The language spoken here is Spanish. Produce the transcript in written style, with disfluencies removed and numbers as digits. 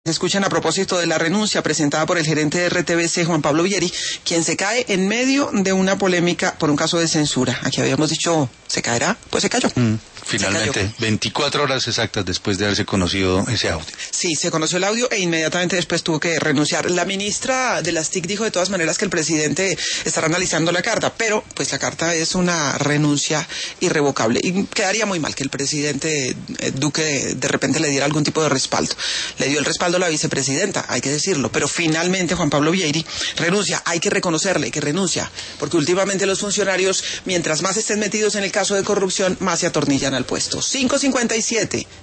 Escuchan a propósito de la renuncia presentada por el gerente de RTBC, Juan Pablo Vieri, quien se cae en medio de una polémica por un caso de censura. Aquí habíamos dicho, ¿se caerá? Pues se cayó. Finalmente, 24 horas exactas después de haberse conocido ese audio. Sí, se conoció el audio e inmediatamente después tuvo que renunciar. La ministra de las TIC dijo de todas maneras que el presidente estará analizando la carta, pero pues la carta es una renuncia irrevocable y quedaría muy mal que el presidente Duque de repente le diera algún tipo de respaldo. Le dio el respaldo a la vicepresidenta, hay que decirlo, pero finalmente Juan Pablo Vieri renuncia. Hay que reconocerle que renuncia, porque últimamente los funcionarios, mientras más estén metidos en el caso de corrupción, más se atornillan al puesto. 5:57.